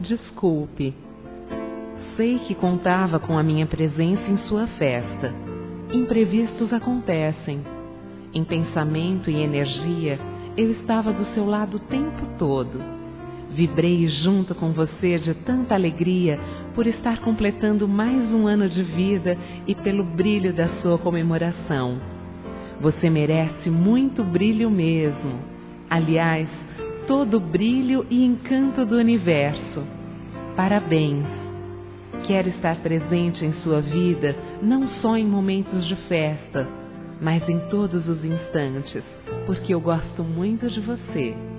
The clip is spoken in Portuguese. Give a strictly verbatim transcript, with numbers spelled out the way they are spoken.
desculpe. Sei que contava com a minha presença em sua festa. Imprevistos acontecem. Em pensamento e energia, eu estava do seu lado o tempo todo. Vibrei junto com você de tanta alegria por estar completando mais um ano de vida e pelo brilho da sua comemoração. Você merece muito brilho mesmo. Aliás, todo o brilho e encanto do universo. Parabéns! Quero estar presente em sua vida não só em momentos de festa, mas em todos os instantes, porque eu gosto muito de você.